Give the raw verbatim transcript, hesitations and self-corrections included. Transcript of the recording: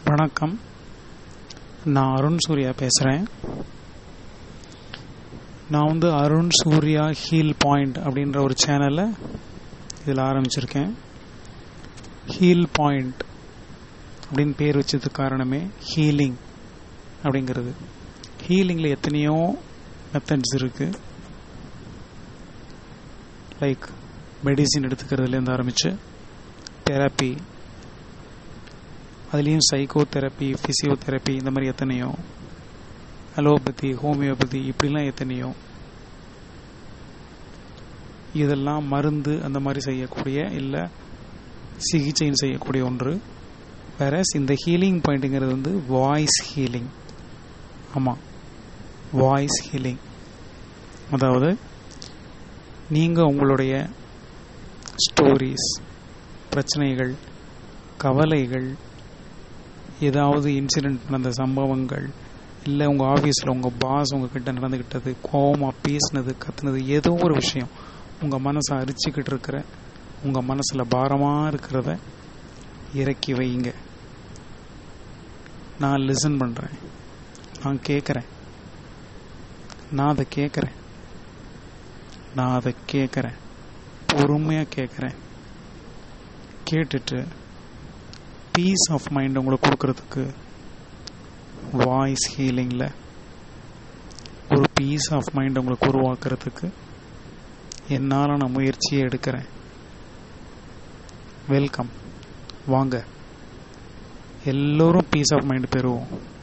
வணக்கம். நான் அருண் சூர்யா பேசுகிறேன். நான் வந்து அருண் சூர்யா ஹீல் பாயிண்ட் அப்படின்ற ஒரு சேனலை இதில் ஆரம்பிச்சிருக்கேன். ஹீல் பாயிண்ட் அப்படின்னு பேர் வச்சதுக்கு காரணமே ஹீலிங் அப்படிங்கிறது. ஹீலிங்கில் எத்தனையோ மெத்தட்ஸ் இருக்குது. லைக் மெடிசின் எடுத்துக்கிறதுலேருந்து ஆரம்பித்து தெரப்பி, அதுலேயும் சைக்கோ தெரப்பி, ஃபிசியோதெரப்பி, இந்த மாதிரி எத்தனையோ, அலோபதி, ஹோமியோபதி, இப்படிலாம் எத்தனையோ. இதெல்லாம் மருந்து அந்த மாதிரி செய்யக்கூடிய இல்லை சிகிச்சைன்னு செய்யக்கூடிய ஒன்று. வேற இந்த ஹீலிங் பாயிண்ட்டுங்கிறது வந்து வாய்ஸ் ஹீலிங். ஆமாம், வாய்ஸ் ஹீலிங். அதாவது நீங்கள் உங்களுடைய ஸ்டோரிஸ், பிரச்சனைகள், கவலைகள், ஏதாவது இன்சிடெண்ட் நடந்த சம்பவங்கள், இல்லை உங்கள் ஆஃபீஸில் உங்கள் பாஸ் உங்ககிட்ட நடந்துக்கிட்டது, கோவமாக பேசினது, கத்துனது, ஏதோ ஒரு விஷயம் உங்கள் மனசை அரிச்சிக்கிட்டு இருக்கிற, உங்கள் மனசில் பாரமாக இருக்கிறத இறக்கி வைங்க. நான் லிசன் பண்ணுறேன், நான் கேட்குறேன், நான் அதை கேட்குறேன், நான் அதை கேட்குறேன், பொறுமையாக கேட்குறேன். கேட்டுட்டு பீஸ் ஆஃப் மைண்ட் உங்களுக்கு கொடுக்கறதுக்கு வாய்ஸ் ஹீலிங்கில் ஒரு பீஸ் ஆஃப் மைண்ட் உங்களுக்கு உருவாக்குறதுக்கு என்னால் நான் முயற்சியை எடுக்கிறேன். வெல்கம், வாங்க, எல்லோரும் பீஸ் ஆஃப் மைண்ட் பெறுவோம்.